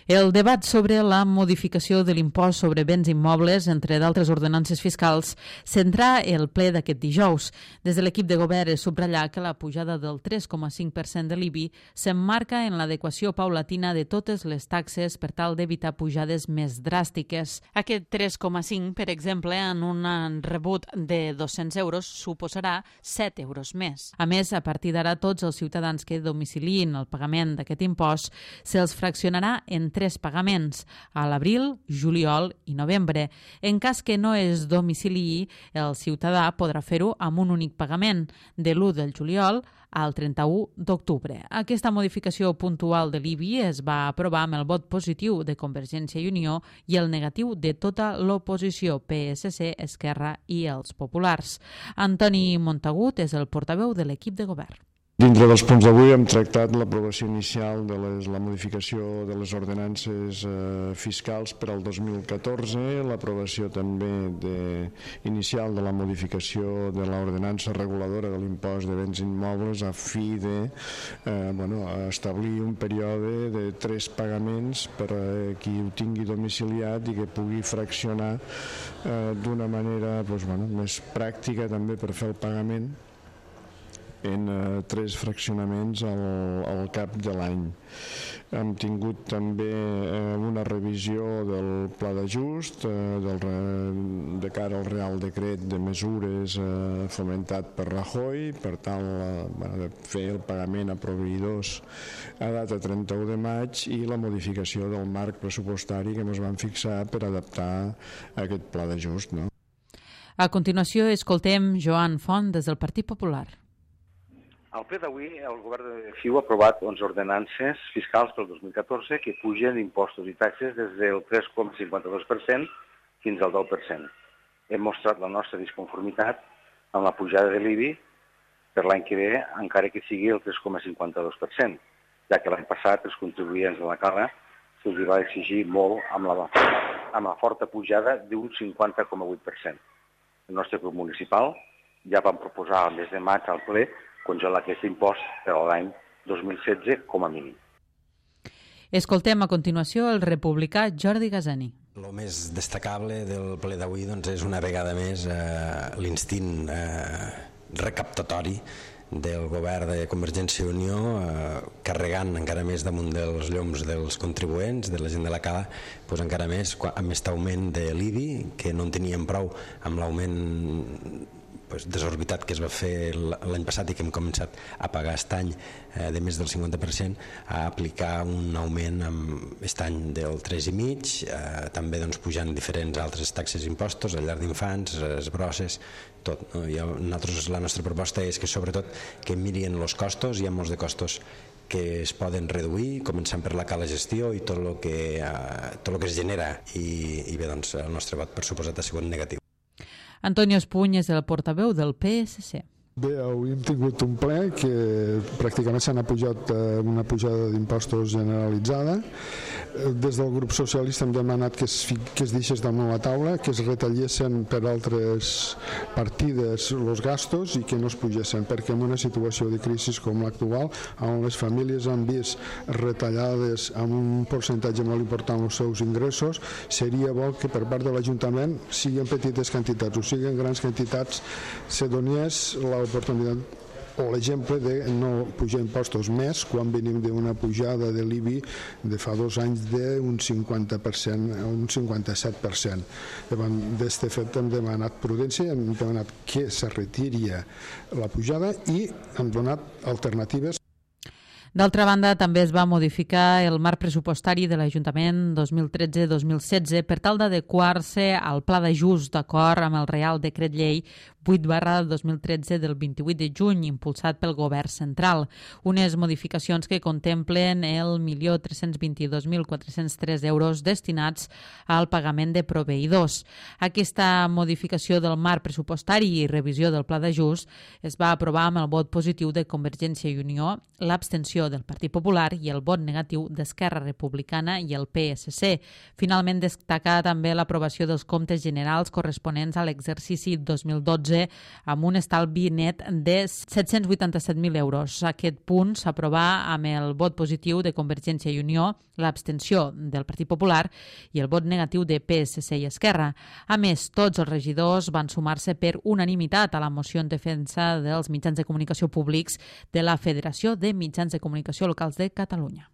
El debat sobre la modificació de l'impost sobre béns immobles, entre d'altres ordenances fiscals, centrà el ple d'aquest dijous. Des de l'equip de govern es subratllà que la pujada del 3,5% de l'IBI s'emmarca en l'adequació paulatina de totes les taxes per tal d'evitar pujades més dràstiques. Aquest 3,5, per exemple, en un rebut de 200 euros suposarà 7 euros més. A més, a partir d'ara, tots els ciutadans que domiciliïn el pagament d'aquest impost se'ls fraccionarà en 3 pagaments, a l'abril, juliol i novembre. En cas que no es domiciliï, el ciutadà podrà fer-ho amb un únic pagament, de l'1 del juliol al 31 d'octubre. Aquesta modificació puntual de l'IBI es va aprovar amb el vot positiu de Convergència i Unió i el negatiu de tota l'oposició, PSC, Esquerra i els populars. Antoni Montagut és el portaveu de l'equip de govern. Dintre dels punts d'avui hem tractat l'aprovació inicial de la modificació de les ordenances fiscals per al 2014, l'aprovació també inicial de la modificació de l'ordenança reguladora de l'impost de béns immobles a fi de establir un període de 3 pagaments per a qui ho tingui domiciliat i que pugui fraccionar d'una manera més pràctica també per fer el pagament en 3 fraccionaments al cap de l'any. Hem tingut també una revisió del pla d'ajust de cara al Real Decret de mesures fomentat per Rajoy per tal de fer el pagament a proveïdors a data 31 de maig i la modificació del marc pressupostari que ens vam fixar per adaptar aquest pla d'ajust. A continuació, escoltem Joan Font des del Partit Popular. Al ple d'avui, el govern de FIU ha aprovat 11 ordenances fiscals pel 2014 que pugen impostos i taxes des del 3,52% fins al 10%. Hem mostrat la nostra disconformitat amb la pujada de l'IBI per l'any que ve, encara que sigui el 3,52%, ja que l'any passat els contribuents de la Cala se'ls va exigir molt amb la forta pujada d'un 50,8%. El nostre grup municipal ja vam proposar al mes de maig al ple congelar aquest impost per a l'any 2016 com a mínim. Escoltem a continuació el republicà Jordi Gazani. El més destacable del ple d'avui és una vegada més l'instint recaptatori del govern de Convergència i Unió carregant encara més damunt dels llums dels contribuents, de la gent de la Cala, encara més amb aquest augment de l'IBI, que no en teníem prou amb l'augment desorbitat que es va fer l'any passat i que hem començat a pagar aquest any de més del 50%, a aplicar un augment aquest any del 3,5%, també pujant diferents altres taxes i impostos, el llar d'infants, les brosses, tot. La nostra proposta és que sobretot que mirien els costos, hi ha molts de costos que es poden reduir, començant per la cala gestió i tot el que es genera, i bé, el nostre vot per suposat ha sigut negatiu. Antonio Espuny és el portaveu del PSC. Bé, avui hem tingut un ple que pràcticament s'ha pujat una pujada d'impostos generalitzada. Des del grup socialista hem demanat que es deixés damunt la taula, que es retallessin per altres partides els gastos i que no es pugessin, perquè en una situació de crisi com l'actual, on les famílies han vist retallades amb un percentatge molt important els seus ingressos, seria bo que per part de l'Ajuntament, siguin petites quantitats o siguin grans quantitats, se donés l'oportunitat o l'exemple de no pujar impostos més quan venim d'una pujada de l'IBI de fa 2 anys d'un 50% a un 57%. Davant d'aquest fet hem demanat prudència, hem demanat que se retiria la pujada i hem donat alternatives. D'altra banda, també es va modificar el marc pressupostari de l'Ajuntament 2013-2016 per tal d'adequar-se al pla d'ajust d'acord amb el Real Decret Llei 8/2013 del 28 de juny, impulsat pel Govern Central. Unes modificacions que contemplen el 1.322.403 euros destinats al pagament de proveïdors. Aquesta modificació del marc pressupostari i revisió del pla d'ajust es va aprovar amb el vot positiu de Convergència i Unió, l'abstenció l'abstenció del Partit Popular i el vot negatiu d'Esquerra Republicana i el PSC. Finalment, destaca també l'aprovació dels comptes generals corresponents a l'exercici 2012 amb un estalvi net de 787.000 euros. Aquest punt s'aprovà amb el vot positiu de Convergència i Unió, l'abstenció del Partit Popular i el vot negatiu de PSC i Esquerra. A més, tots els regidors van sumar-se per unanimitat a la moció en defensa dels mitjans de comunicació públics de la Federació de Mitjans de Comunicació Locals de Catalunya.